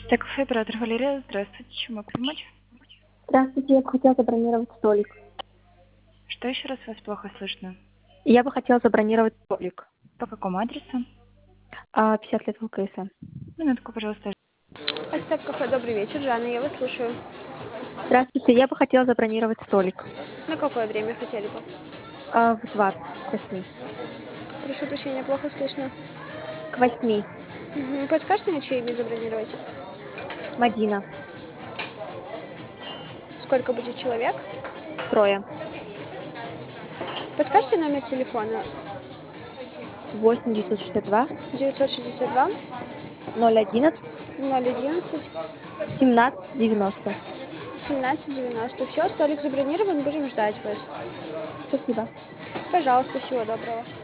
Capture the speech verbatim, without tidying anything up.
Так, оператор Валерия, здравствуйте. Чем могу помочь? Здравствуйте, я бы хотела забронировать столик. Что еще раз вас плохо слышно? Я бы хотела забронировать столик. По какому адресу? А, пятьдесят лет ЛКСМ. Минутку, пожалуйста. Остап кафе, добрый вечер, Жанна, я вас слушаю. Здравствуйте, я бы хотела забронировать столик. На какое время хотели бы? А, в двадцать к восьми. Прошу прощения, плохо слышно. К восьми. Угу. Подскажете, на чье имя забронировать? Мадина. Сколько будет человек? Трое. Подскажите номер телефона? восемь девятьсот шестьдесят два девятьсот шестьдесят два ноль одиннадцать ноль одиннадцать семнадцать девяносто. семнадцать девяносто. Все, столик забронирован, будем ждать вас. Спасибо. Пожалуйста, всего доброго.